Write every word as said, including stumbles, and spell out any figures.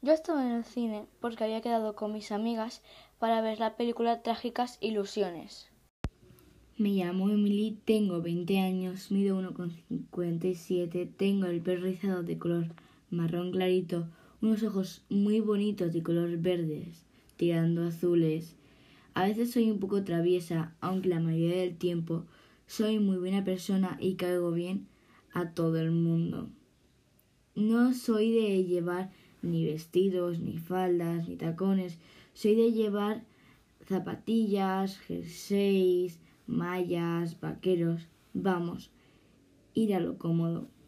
Yo estaba en el cine porque había quedado con mis amigas para ver la película Trágicas Ilusiones. Me llamo Emily, tengo veinte años, mido uno coma cincuenta y siete, tengo el pelo rizado de color marrón clarito, unos ojos muy bonitos de color verdes, tirando azules. A veces soy un poco traviesa, aunque la mayoría del tiempo soy muy buena persona y caigo bien a todo el mundo. No soy de llevar ni vestidos, ni faldas, ni tacones. Soy de llevar zapatillas, jerseys, mallas, vaqueros. Vamos, ir a lo cómodo.